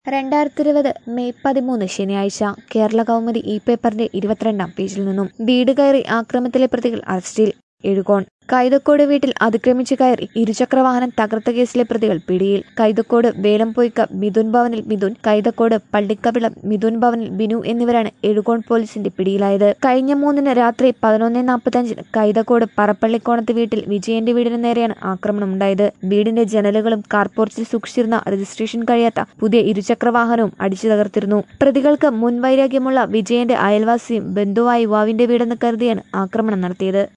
2020 May 13 ശനിയാഴ്ച കേരള കൗമുദി പേപ്പറിന്റെ 22-ാം പേജിൽ നിന്നും വീട് കയറി ആക്രമണത്തിലെ പ്രതികൾ അറസ്റ്റിൽ. എഴുകോൺ കൈതക്കോട് വീട്ടിൽ അതിക്രമിച്ച് കയറി ഇരുചക്രവാഹനം തകർത്ത കേസിലെ പ്രതികൾ പിടിയിൽ. കൈതക്കോട് വേലംപൊയ്ക്ക മിഥുൻ ഭവനിൽ മിഥുൻ, കൈതക്കോട് പള്ളിക്കവിളം മിഥുൻ ഭവനിൽ ബിനു എന്നിവരാണ് എഴുകോൺ പോലീസിന്റെ പിടിയിലായത്. കഴിഞ്ഞ 3-ന് രാത്രി 11:45-ന് കൈതക്കോട് പറപ്പള്ളിക്കോണത്ത് വീട്ടിൽ വിജയന്റെ വീടിന് നേരെയാണ് ആക്രമണമുണ്ടായത്. വീടിന്റെ ജനലുകളും കാർപോർച്ചിൽ സൂക്ഷിച്ചിരുന്ന രജിസ്ട്രേഷൻ കഴിയാത്ത പുതിയ ഇരുചക്രവാഹനവും അടിച്ചു തകർത്തിരുന്നു. പ്രതികൾക്ക് മുൻവൈരാഗ്യമുള്ള വിജയന്റെ അയൽവാസിയും ബന്ധുവായ യുവാവിന്റെ വീടെന്ന് കരുതിയാണ് ആക്രമണം നടത്തിയത്.